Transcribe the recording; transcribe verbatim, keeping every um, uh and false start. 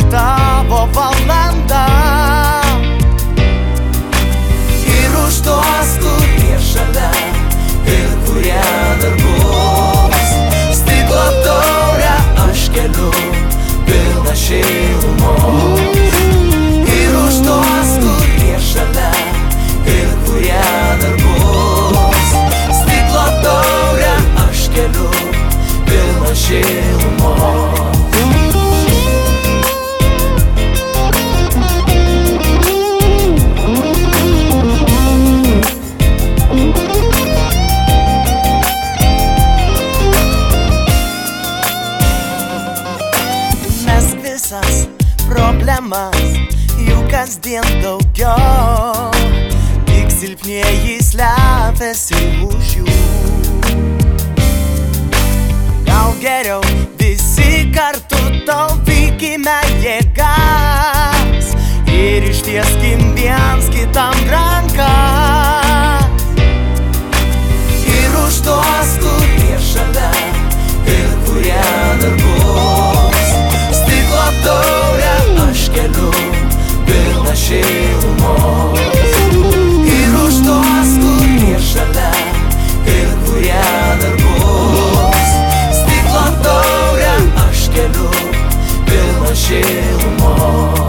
tavo valanda. Ir už tuos, kurie šalia ir kurie dar bus, stiklo taurę aš keliu pilną šilumos. Ir už tuos, kurie šalia ir kurie dar bus, stiklo taurę aš keliu pilną šilumos. Mes visas problemas, jų kasdien daugiau, tik silpnieji slepiasi už jų. Gal geriau visi kartu taupykime jėgas ir ištieskim viens kitam rankas. Ir už tuos, kurie šalia ir kurie dar bus, stiklo taurę aš keliu pilną šilumos. Ir už tuos, kurie šalia ir kurie dar bus, stiklo taurę aš keliu pilną šilumos.